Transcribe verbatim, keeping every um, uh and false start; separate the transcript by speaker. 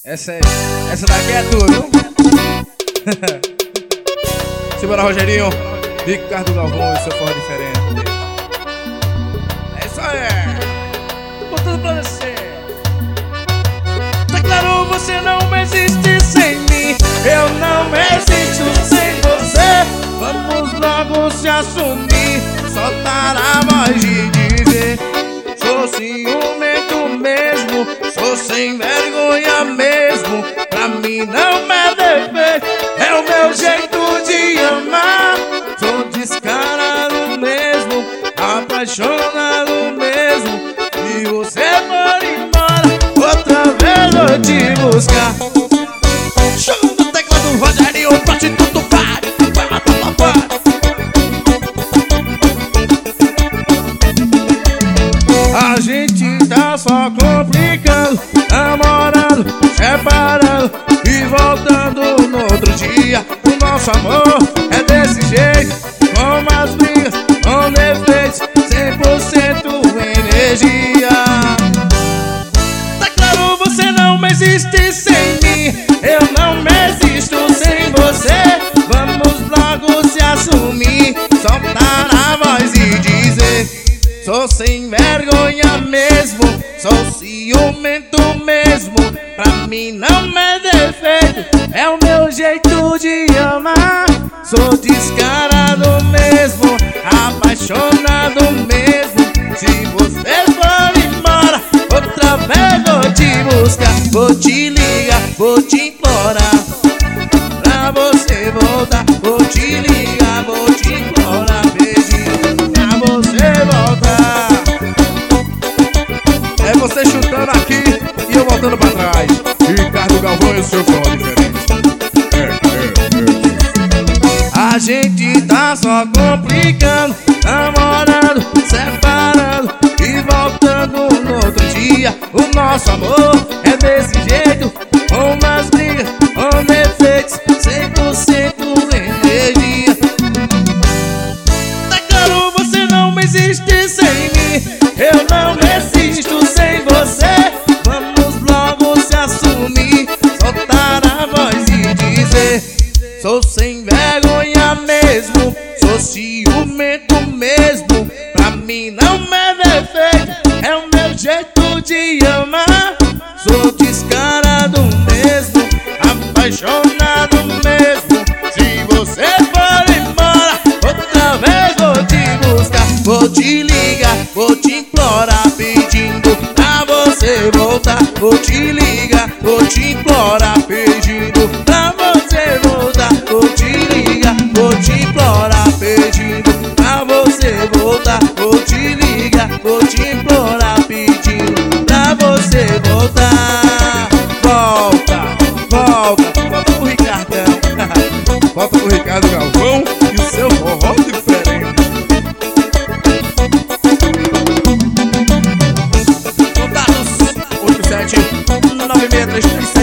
Speaker 1: Essa, é, essa daqui é tudo. Simbora, Rogerinho. Ricardo Galvão e seu forró diferente. É isso aí. Botando pra você. Tá claro, você não existe sem mim. Eu não existo sem você. Vamos logo se assumir. Soltar a voz de dizer: sou ciumento mesmo, sou sem vergonha mesmo. Pra mim não é defeito, é o meu jeito de amar. Sou descarado mesmo, apaixonado mesmo. E você for embora, outra vez vou te buscar. Show no teclado do Rogerinho, bate tudo, vai, vai matar papai. A gente tá só complicando, namorando, separando e voltando no outro dia. O nosso amor é desse jeito, com as brigas, com defeitos, cem por cento energia. Tá claro, você não existe sem mim, eu não existo sem você. Vamos logo se assumir, soltar a voz e dizer: sou sem vergonha mesmo, sou ciumento mesmo. Pra mim não é defeito, é o meu jeito de amar. Sou descarado mesmo, apaixonado mesmo. Se você for embora, outra vez vou te buscar. Vou te ligar, vou te implorar pra você voltar. Vou te ligar, vou te implorar, beijinho, pra você voltar. É você chutando aqui e eu voltando pra trás. Ricardo Galvão e o seu forró diferente. É, é, é. A gente tá só complicando, namorando, separando e voltando no outro dia. O nosso amor é desse jeito, com umas brigas, com defeitos, cem por cento energia. Tá claro, você não existe sem mim, eu não existo sem você. Vamos logo se assumir, soltar a voz e dizer: sou sem vergonha mesmo, sou ciumento mesmo. Pra mim não é defeito, é o meu jeito de amar. Sou descarado mesmo, apaixonado mesmo. Se você for embora, outra vez vou te buscar. Vou te ligar, vou te implorar, pedindo pra você voltar. Vou te ligar, vou te implorar, pedindo pra você voltar. Vou te ligar, vou te implorar, pedindo pra você voltar. Vou te ligar, vou te implorar, pedindo pra você voltar. Volta, volta, volta pro Ricardão. Volta pro Ricardo Galvão e o seu forró diferente. Contatos oito sete nove seis três três